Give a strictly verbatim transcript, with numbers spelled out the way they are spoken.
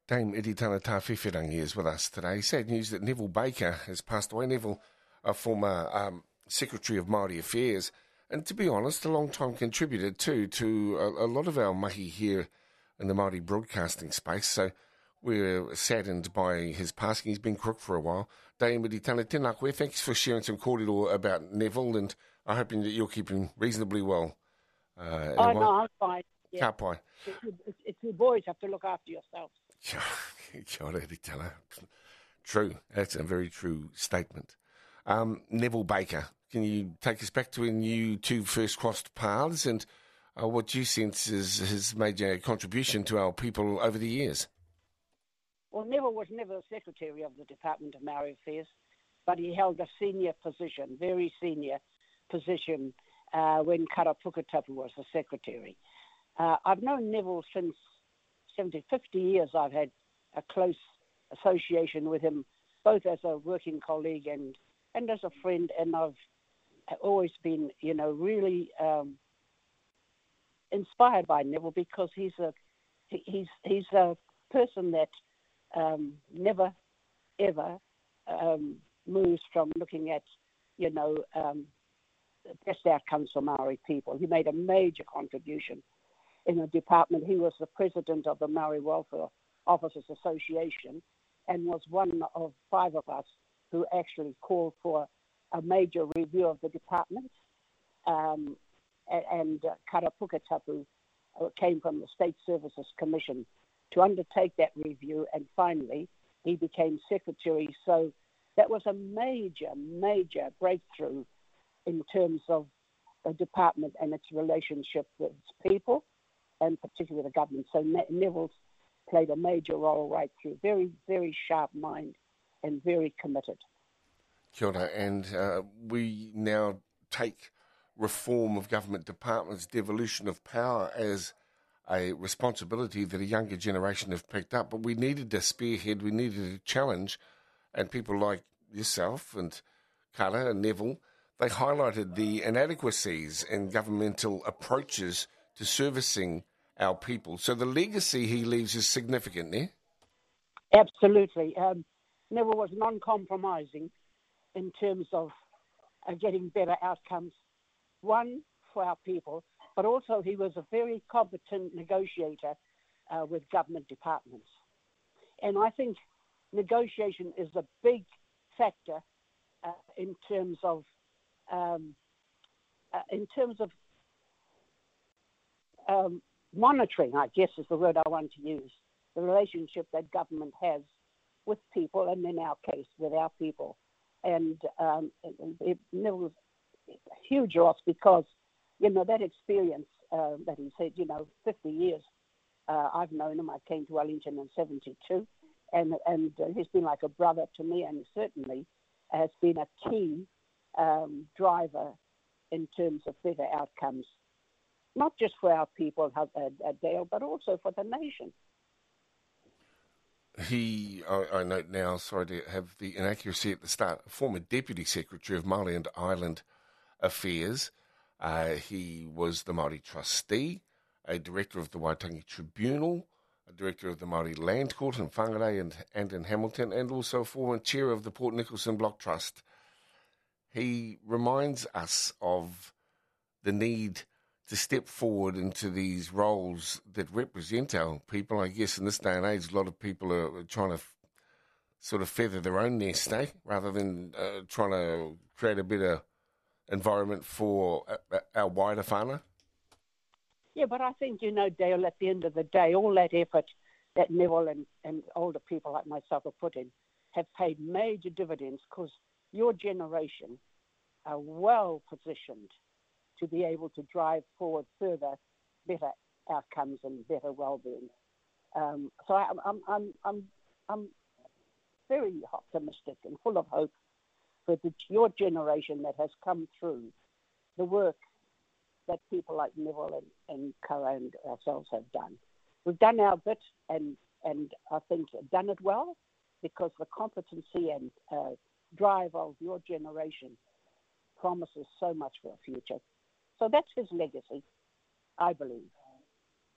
Dame Iritana Tawhiwhirangi is with us today. Sad news that Neville Baker has passed away. Neville, a former um, Secretary of Māori Affairs, and to be honest, a long-time contributor too to a, a lot of our mahi here in the Māori broadcasting space. So we're saddened by his passing. He's been crook for a while. Dame Iritana, tēnā koe. Thanks for sharing some kōrero about Neville, and I'm hoping that you're keeping reasonably well. Uh, oh, no, I'm fine. Yeah. Ka pai. It's, it's, it's you boys have to look after yourselves. Kia ora, Iritana. True. That's a very true statement. Um, Neville Baker, can you take us back to when you two first crossed paths and uh, what you sense is his major contribution to our people over the years? Well, Neville was never the Secretary of the Department of Māori Affairs, but he held a senior position, very senior position, uh, when Kara Puketapu was the Secretary. Uh, I've known Neville since seventy, fifty years. I've had a close association with him, both as a working colleague and, and as a friend, and I've always been, you know, really um, inspired by Neville because he's a he's he's a person that um, never ever um, moves from looking at, you know, um, best outcomes for Maori people. He made a major contribution in the department. He was the president of the Maori Welfare Officers Association and was one of five of us who actually called for a major review of the department. Um, and uh, Kara Puketapu uh, came from the State Services Commission to undertake that review, and finally he became secretary. So that was a major, major breakthrough in terms of the department and its relationship with its people, and particularly the government. So ne- Neville's played a major role right through. Very, very sharp mind and very committed. Kia ora, and uh, we now take reform of government departments, devolution of power as a responsibility that a younger generation have picked up. But we needed a spearhead, we needed a challenge, and people like yourself and Kara and Neville, they highlighted the inadequacies in governmental approaches to servicing our people. So the legacy he leaves is significant, eh? Absolutely. Um, Neville was non-compromising in terms of uh, getting better outcomes, one, for our people, but also he was a very competent negotiator uh, with government departments. And I think negotiation is a big factor uh, in terms of um, uh, in terms of um, monitoring, I guess is the word I want to use, the relationship that government has with people, and in our case, with our people. And um, it, it, it was a huge loss because, you know, that experience uh, that he said, you know, fifty years, uh, I've known him. I came to Wellington in seventy-two, and, and uh, he's been like a brother to me, and certainly has been a key um, driver in terms of better outcomes, not just for our people at, at Dale, but also for the nation. He, I, I note now, sorry to have the inaccuracy at the start, former Deputy Secretary of Māori and Island Affairs. Uh, he was the Māori Trustee, a Director of the Waitangi Tribunal, a Director of the Māori Land Court in Whangarei and, and in Hamilton, and also former Chair of the Port Nicholson Block Trust. He reminds us of the need to step forward into these roles that represent our people. I guess in this day and age, a lot of people are trying to f- sort of feather their own nest, eh? Rather than uh, trying to create a better environment for uh, our wider whānau. Yeah, but I think, you know, Dale, at the end of the day, all that effort that Neville and, and older people like myself have put in have paid major dividends because your generation are well positioned to be able to drive forward further better outcomes and better well-being. Um, so I, I'm, I'm, I'm, I'm very optimistic and full of hope for the, your generation that has come through the work that people like Neville and, and Kara and ourselves have done. We've done our bit and, and I think done it well because the competency and uh, drive of your generation promises so much for the future. So that's his legacy, I believe.